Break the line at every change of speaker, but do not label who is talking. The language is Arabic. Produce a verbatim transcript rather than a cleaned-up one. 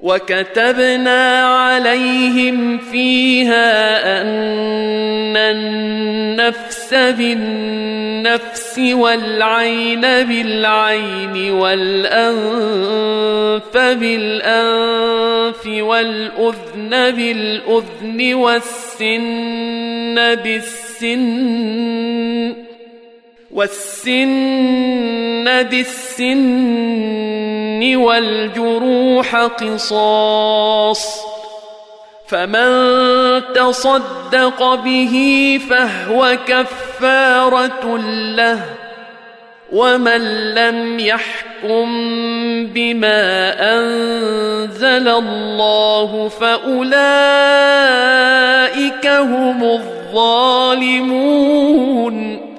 وكتبنا عليهم فيها أن النفس بالنفس والعين بالعين والأنف بالأنف والأذن بالأذن والسن بالسن والسن بالسن والجروح قصاص، فمن تصدق به فهو كفارة له، ومن لم يحكم بما أنزل الله فأولئك هم الظالمون.